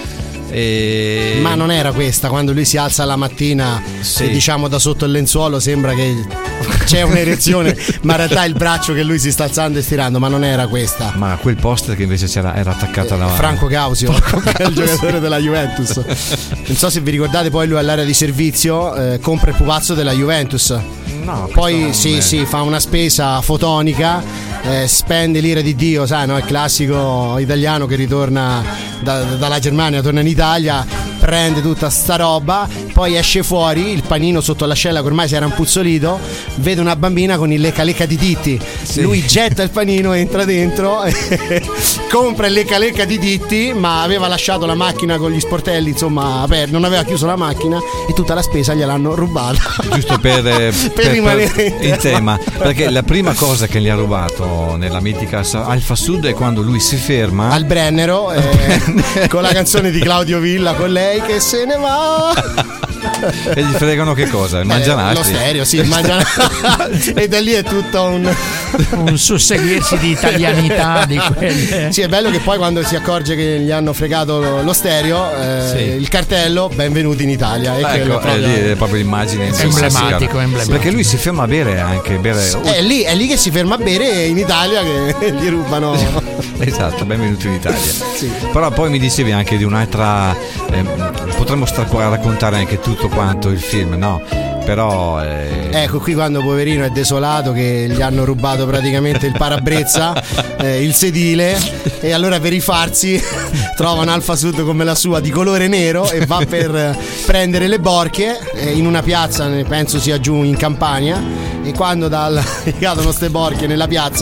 Ma non era questa, quando lui si alza la mattina e diciamo da sotto il lenzuolo sembra che c'è un'erezione, ma in realtà è il braccio che lui si sta alzando e stirando, ma non era questa. Ma quel poster che invece era attaccato alla Franco Causio, il giocatore della Juventus. Non so se vi ricordate, poi lui all'area di servizio compra il pupazzo della Juventus. No, poi sì, fa una spesa fotonica, spende l'ira di Dio, sai, no? Il classico italiano che ritorna dalla Germania, torna in Italia, prende tutta sta roba, poi esce fuori, il panino sotto l'ascella che ormai si era impuzzolito, vede una bambina con il lecca di Titti, lui getta il panino, entra dentro, compra il lecca di Titti, ma aveva lasciato la macchina con gli sportelli, insomma, aperti, non aveva chiuso la macchina e tutta la spesa gliel'hanno rubata. Giusto per rimanere in tema, perché la prima cosa che gli ha rubato nella mitica Alfa Sud è quando lui si ferma al Brennero con la canzone di Claudio Villa, con lei che se ne va e gli fregano che cosa? Il mangianastri. Lo stereo, sì, il mangianastri. E da lì è tutto un susseguirsi di italianità di quelle. Sì, è bello che poi quando si accorge che gli hanno fregato lo stereo, il cartello benvenuti in Italia, ecco, lì è proprio l'immagine emblematico. Perché lui si ferma a bere anche è lì che si ferma a bere in Italia, che gli rubano. Esatto, benvenuti in Italia. Sì. Però poi mi dicevi anche di un'altra, potremmo stare qua a raccontare anche tutto quanto il film, no? Però ecco qui quando poverino è desolato che gli hanno rubato praticamente il parabrezza, il sedile, e allora per rifarsi trova un Alfa Sud come la sua di colore nero e va per prendere le borchie in una piazza, penso sia giù in Campania, e quando gli cadono ste borchie nella piazza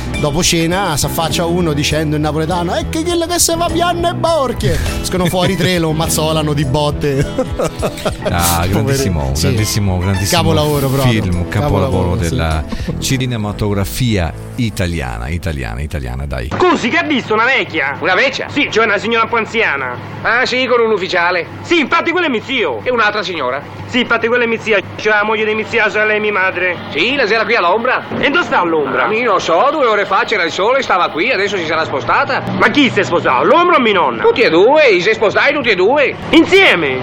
dopo cena si affaccia uno dicendo in napoletano che quello che se va piano e borchie, escono fuori tre, lo mazzolano di botte. Grandissimo capolavoro proprio. Film, capolavoro della cinematografia italiana, dai. Scusi, che ha visto una vecchia? Una vecchia? Sì, cioè una signora un po' anziana. Ah sì, con un ufficiale. Sì, infatti quello è mio zio. E un'altra signora? Sì, infatti quella è mia zia, cioè la moglie di mia zia, sorella di mia madre. Sì, la sera qui all'ombra. E dove sta all'ombra? Io non so, 2 ore fa c'era il sole, stava qui, adesso si sarà spostata. Ma chi si è sposato, l'ombra o mia nonna? Tutti e due, si spostai tutti e due. Insieme?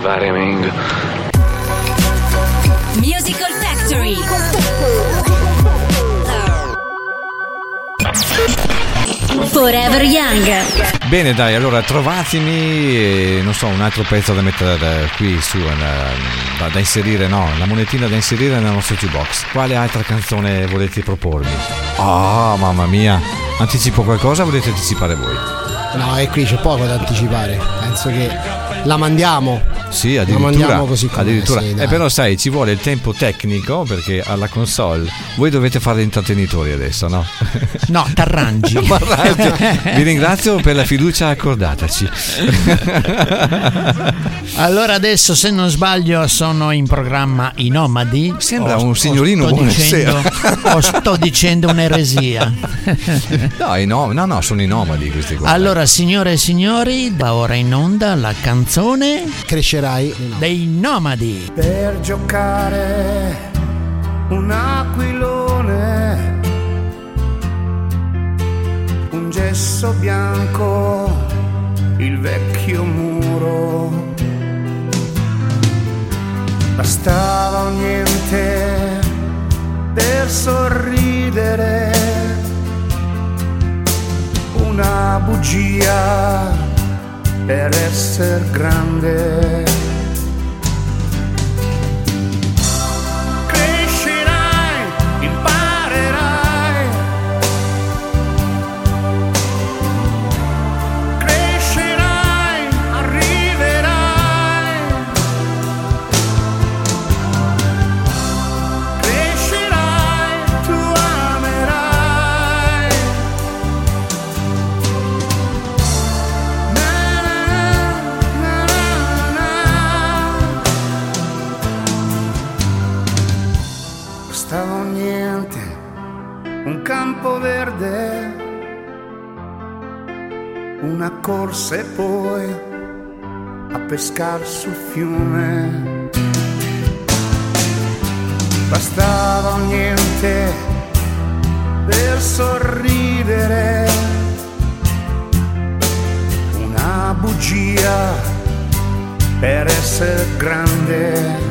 Musical Factory. Forever Young. Bene, dai, allora trovatemi, non so, un altro pezzo da mettere qui su, da inserire, no, la monetina da inserire nel nostro jukebox. Quale altra canzone volete propormi? Mamma mia, anticipo qualcosa o volete anticipare voi? No, e qui c'è poco da anticipare, penso che la mandiamo. Sì, addirittura, così addirittura. Sì, però sai, ci vuole il tempo tecnico, perché alla console voi dovete fare gli intrattenitori adesso, no? No, t'arrangi. Vi ringrazio per la fiducia accordataci. Allora adesso, se non sbaglio, sono in programma I Nomadi. Sembra un signorino, buonasera. Sto dicendo un'eresia. No, sono i Nomadi questi qua. Allora, signore e signori, da ora in onda la canzone Crescerai dei Nomadi. Per giocare un aquilone, un gesso bianco, il vecchio muro, bastava un niente per sorridere, una bugia per essere grande. Crescerai, imparerai, crescerai, arriverai, crescerai, tu amerai. Stava niente, un campo verde, una corsa e poi a pescar sul fiume. Bastava niente per sorridere, una bugia per essere grande.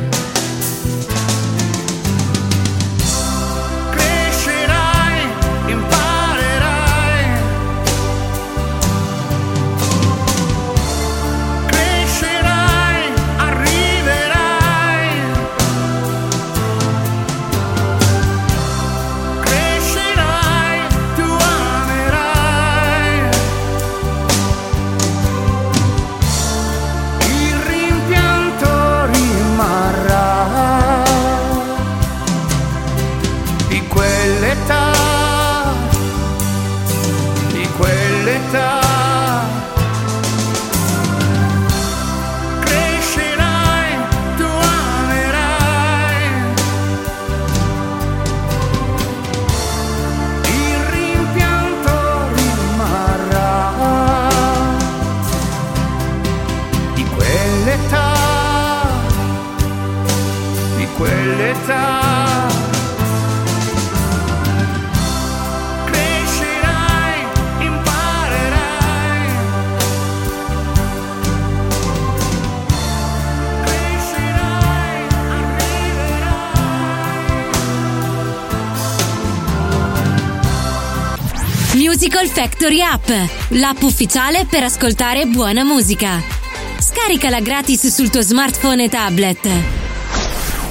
Musical Factory App, l'app ufficiale per ascoltare buona musica. Scaricala gratis sul tuo smartphone e tablet.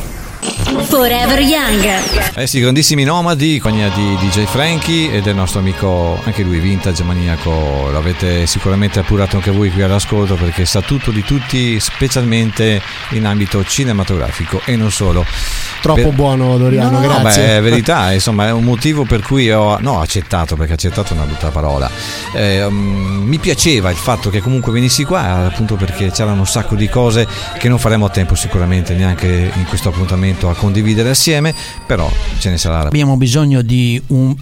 Forever Young. Sì, grandissimi nomadi, compagnia di DJ Frankie e del nostro amico, anche lui vintage maniaco. L'avete sicuramente appurato anche voi qui all'ascolto, perché sa tutto di tutti, specialmente in ambito cinematografico e non solo. Troppo buono Doriano, no, grazie. Beh, è verità, insomma, è un motivo per cui ho accettato, perché accettato è una brutta parola. Mi piaceva il fatto che comunque venissi qua, appunto perché c'erano un sacco di cose che non faremo a tempo sicuramente neanche in questo appuntamento a condividere assieme, però ce ne sarà. Avevamo bisogno di un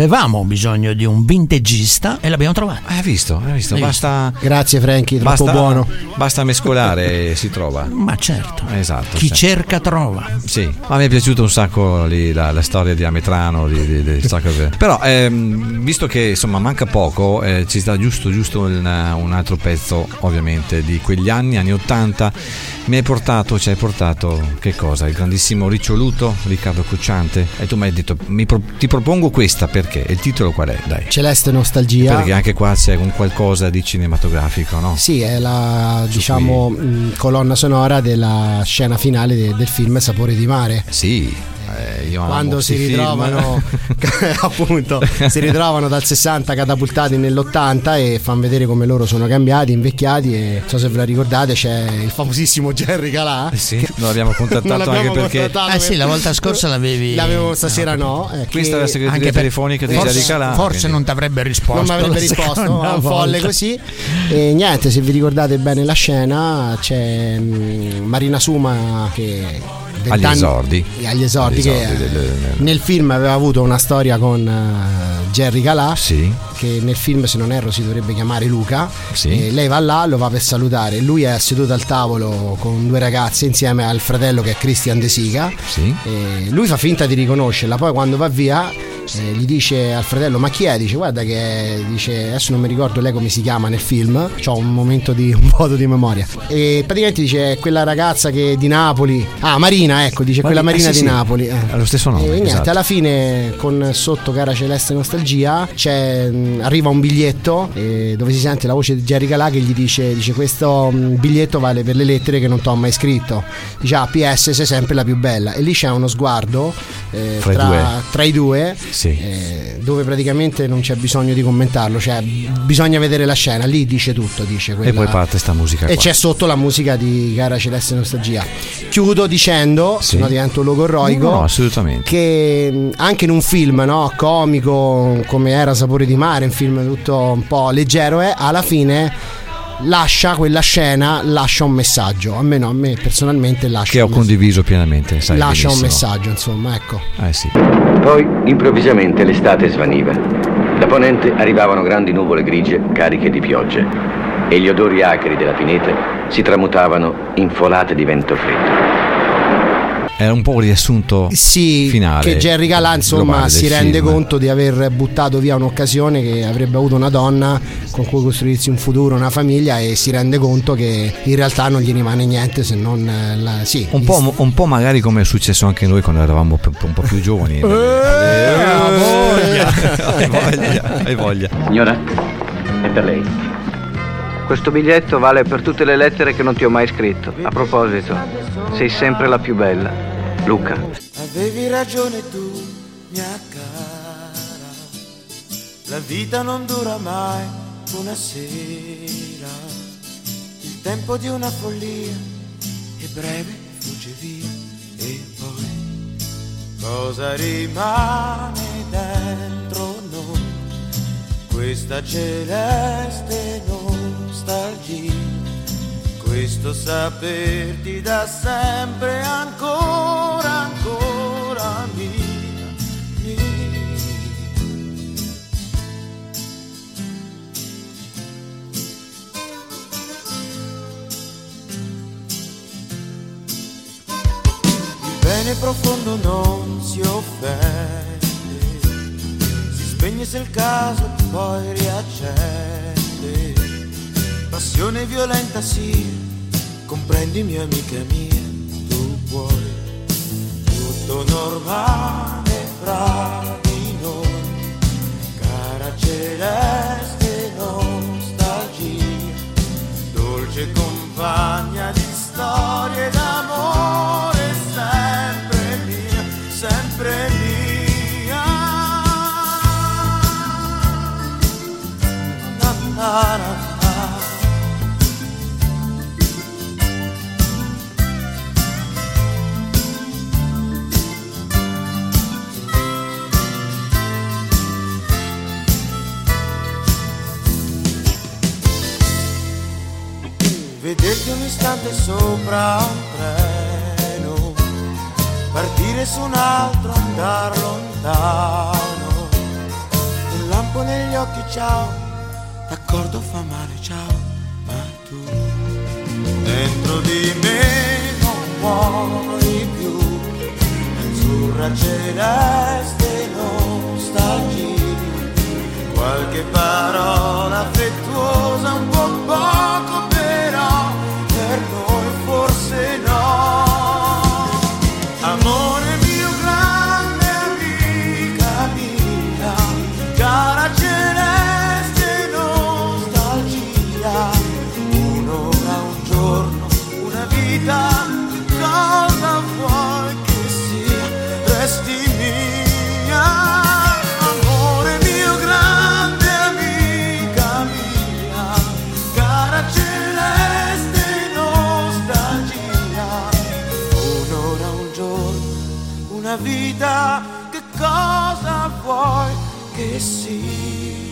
vintagista e l'abbiamo trovato. Hai visto? Basta. Grazie Frankie, troppo buono. Basta mescolare e si trova. Ma certo. Esatto. Chi cerca trova. Sì, ma mi è piaciuto un sacco lì la storia di Ametrano, però visto che insomma manca poco, ci sta giusto un altro pezzo ovviamente di quegli anni 80. ci hai portato che cosa? Il grandissimo Riccioluto, Riccardo Cocciante, e tu mi hai detto ti propongo questa perché il titolo qual è? Dai. Celeste Nostalgia, perché anche qua c'è un qualcosa di cinematografico, no? Sì, è la colonna sonora della scena finale del film Sapore di mare. Sì. Quando si ritrovano appunto si ritrovano dal 60 catapultati nell'80 e fanno vedere come loro sono cambiati, invecchiati, e non so se ve la ricordate, c'è il famosissimo Jerry Calà. Sì, non l'abbiamo contattato anche perché sì, la volta scorsa l'avevo stasera no, questa è la segreteria telefonica di Jerry Calà, forse non ti avrebbe risposto, non mi avrebbe risposto, un folle così. E niente, se vi ricordate bene la scena, c'è Marina Suma che agli esordi che nel film aveva avuto una storia con Jerry Calà, sì, che nel film, se non erro, si dovrebbe chiamare Luca, sì. E lei va là, lo va per salutare, lui è seduto al tavolo con due ragazze insieme al fratello che è Christian De Sica, sì. E lui fa finta di riconoscerla, poi quando va via gli dice al fratello: ma chi è? Dice: guarda che dice, adesso non mi ricordo lei come si chiama nel film, c'ho un vuoto di memoria, e praticamente dice è quella ragazza che di Napoli, Marina, ecco, dice quella Marina di Napoli, ha lo stesso nome, e niente, esatto. Alla fine con sotto Cara Celeste Nostalgia arriva un biglietto dove si sente la voce di Jerry Calà che gli dice questo biglietto vale per le lettere che non t'ho mai scritto, dice PS sei sempre la più bella, e lì c'è uno sguardo tra i due, sì. Dove praticamente non c'è bisogno di commentarlo, cioè bisogna vedere la scena, lì dice tutto, dice quella, e poi parte sta musica e qua. c'è sotto la musica di Cara Celeste Nostalgia. Chiudo dicendo, sì. se no divento logorroico, no, assolutamente, che anche in un film comico come era Sapore di mare, un film tutto un po' leggero, alla fine quella scena lascia un messaggio, a me personalmente lascia, che ho condiviso pienamente, sai, lascia benissimo. un messaggio, insomma, ecco. Sì. Poi improvvisamente l'estate svaniva. Da ponente arrivavano grandi nuvole grigie cariche di pioggia e gli odori acri della pineta si tramutavano in folate di vento freddo. Era un po' il riassunto finale, che Jerry Calà insomma si rende conto di aver buttato via un'occasione che avrebbe avuto una donna con cui costruirsi un futuro, una famiglia, e si rende conto che in realtà non gli rimane niente se non un po' magari come è successo anche noi quando eravamo un po' più giovani. Hai voglia. Signora, è per lei. Questo biglietto vale per tutte le lettere che non ti ho mai scritto. A proposito, sei sempre la più bella, Luca. Avevi ragione tu, mia cara. La vita non dura mai una sera. Il tempo di una follia è breve, fugge via. E poi cosa rimane dentro noi? Questa celeste nostalgia, questo saperti da sempre ancora mia. Il bene profondo non si offende, si spegne se il caso poi riaccende. Passione violenta sia, comprendimi amica mia, tu puoi. Tutto normale fra di noi, cara celeste nostalgia, dolce compagna di storie d'amore sempre vederti un istante sopra un treno, partire su un altro, andar lontano, un lampo negli occhi, ciao, d'accordo fa male, ciao, ma tu dentro di me non muori più, azzurra celeste nostalgia, qualche parola affettuosa, un po' poco però, per noi forse no. Amore mio, grande amica mia, cara celeste nostalgia, un'ora, un giorno, una vita, cosa vuoi che sia, resti mia. Amore mio, grande amica mia, cara celeste nostalgia, un'ora, un giorno, una vita, che cosa vuoi che sia.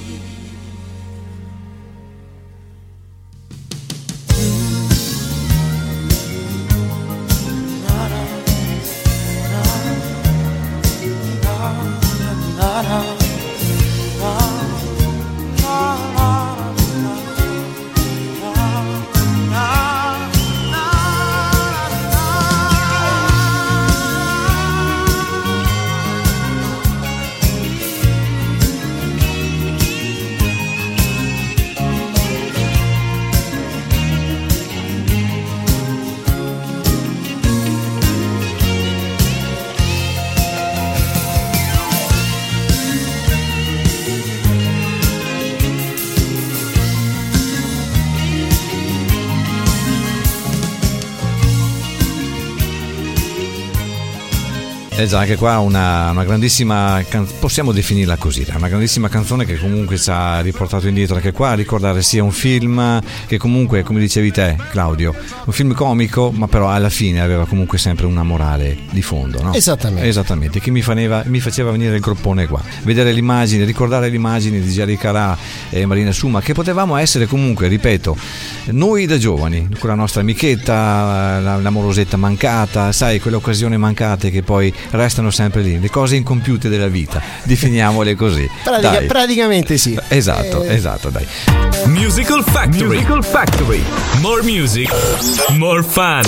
Già, anche qua una grandissima possiamo definirla così, una grandissima canzone che comunque ci ha riportato indietro anche qua a ricordare sia un film che comunque, come dicevi te Claudio, un film comico, ma però alla fine aveva comunque sempre una morale di fondo, no? Esattamente, che mi faceva venire il groppone qua, vedere l'immagine, ricordare le immagini di Jerry Carà e Marina Summa, che potevamo essere comunque, ripeto, noi da giovani, con la nostra amichetta, l'amorosetta mancata, sai, quelle occasioni mancate che poi restano sempre lì, le cose incompiute della vita, definiamole così. Praticamente sì. Esatto, dai. Musical Factory. More music, more fun.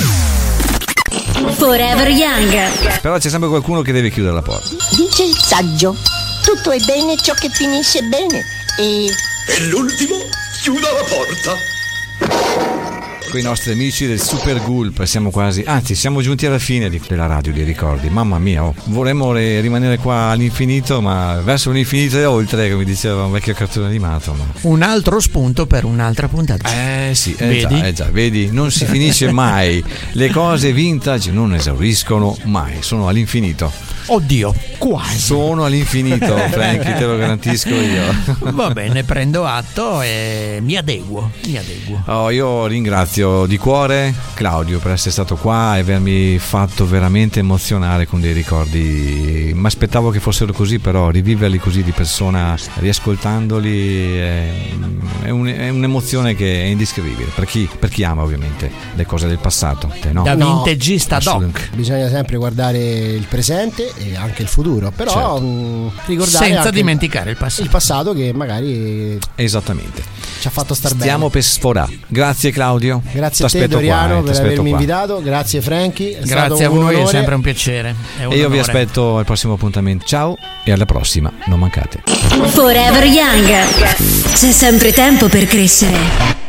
Forever Young. Però c'è sempre qualcuno che deve chiudere la porta. Dice il saggio, tutto è bene ciò che finisce bene e l'ultimo chiuda la porta. Con i nostri amici del Super Gulp siamo quasi, anzi siamo giunti alla fine della radio dei ricordi. Mamma mia, vorremmo rimanere qua all'infinito, ma verso l'infinito e oltre, come diceva un vecchio cartone animato. Ma... un altro spunto per un'altra puntata. Sì, già, vedi, non si finisce mai. Le cose vintage non esauriscono mai, sono all'infinito. Oddio, quasi. Sono all'infinito, Frankie, te lo garantisco io. Va bene, prendo atto e mi adeguo. Io ringrazio di cuore Claudio per essere stato qua e avermi fatto veramente emozionare con dei ricordi. Mi aspettavo che fossero così, però riviverli così di persona, riascoltandoli, è un'emozione che è indescrivibile per chi ama ovviamente le cose del passato. No? Da vintagista doc. Bisogna sempre guardare il presente e anche il futuro, però ricordare senza anche dimenticare il passato che magari esattamente ci ha fatto star bene. Stiamo per sforare. Grazie Claudio, grazie a te Doriano per avermi invitato, grazie Frankie, grazie a voi, è sempre un piacere, e io vi aspetto al prossimo appuntamento. Ciao e alla prossima, non mancate. Forever Young, c'è sempre tempo per crescere.